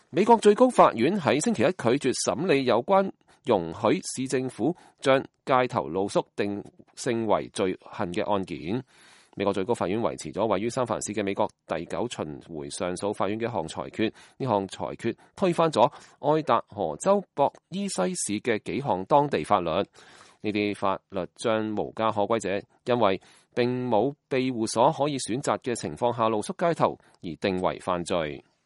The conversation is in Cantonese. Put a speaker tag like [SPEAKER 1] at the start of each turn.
[SPEAKER 1] 美國最高法院喺星期一拒絕審理有關容許市政府將街頭露宿定性為罪行嘅案件。美國最高法院維持咗位於三藩市嘅美國第9巡迴上訴法院嘅一項裁決，呢項裁決推翻咗愛達荷州博伊西市嘅幾項當地法律。呢啲法律將無家可歸者因為並冇庇護所可以選擇嘅情況下露宿街頭而定為犯罪。